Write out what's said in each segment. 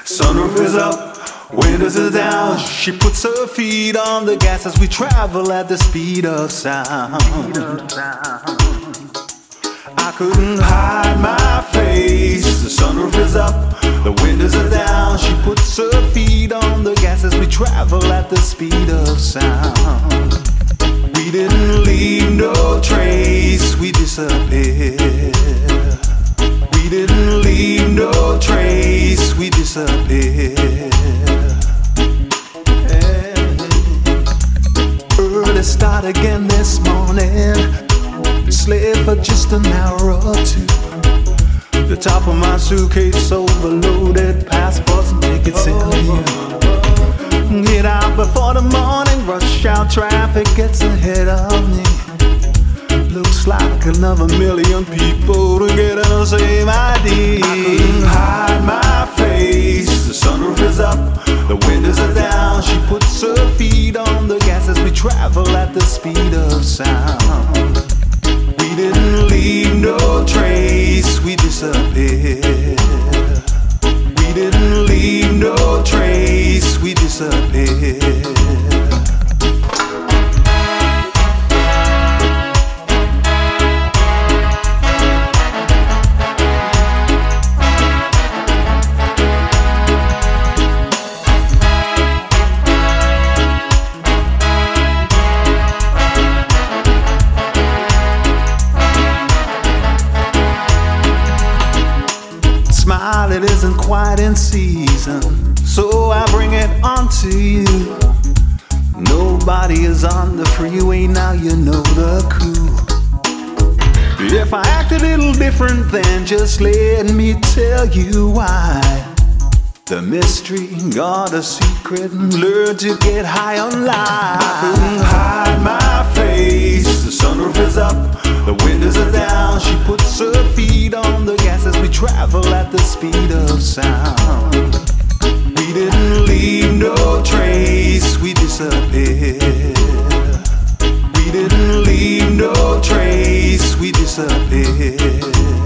Sunroof is up, windows are down. She puts her feet on the gas as we travel at the speed of sound. I couldn't hide my face. The sunroof is up, the windows are down. She puts her feet on the gas as we travel at the speed of sound. We didn't leave no trace, we disappeared. We didn't leave no trace, we disappeared. Early start again this morning. Slave for just an hour or two. The top of my suitcase overloaded, passports and tickets in view. Get out before the morning rush hour traffic gets ahead of me. Looks like another million people to get on the same ID. I couldn't hide my face. The sunroof is up, the windows are down. She puts her feet on the gas as we travel at the speed of sound. We didn't leave no trace, we disappeared. We didn't leave no trace, we disappeared. Smile, it isn't quite in season, so I bring it on to you. Nobody is on the freeway now, you know the coup. If I act a little different, then just let me tell you why. The mystery, got a secret, learn to get high on life. I couldn't hide my face. The sunroof is up, the windows are down. She puts her feet on the gas as we travel at the speed of sound. We didn't leave no trace, we disappeared. We didn't leave no trace, we disappeared.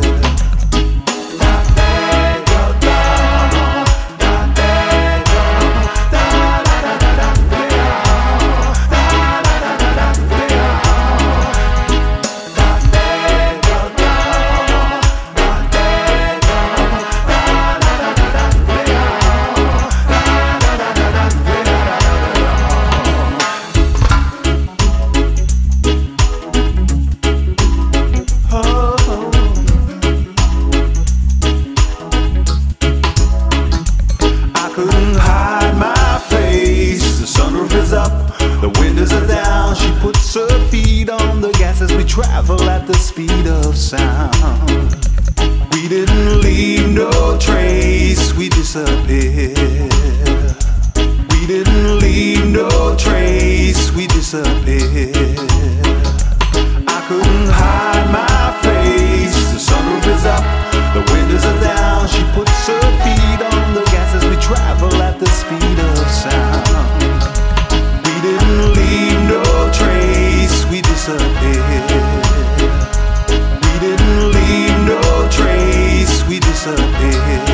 Couldn't hide my face. The sunroof is up, the windows are down. She puts her feet on the gas as we travel at the speed of sound. We didn't leave no trace, we disappeared. We didn't leave no trace, we disappeared. I couldn't hide my face. The sunroof is up, the windows are down. She puts her feet on the gas as we travel at the speed of sound. We didn't leave no trace, we disappeared. We didn't leave no trace, we disappeared.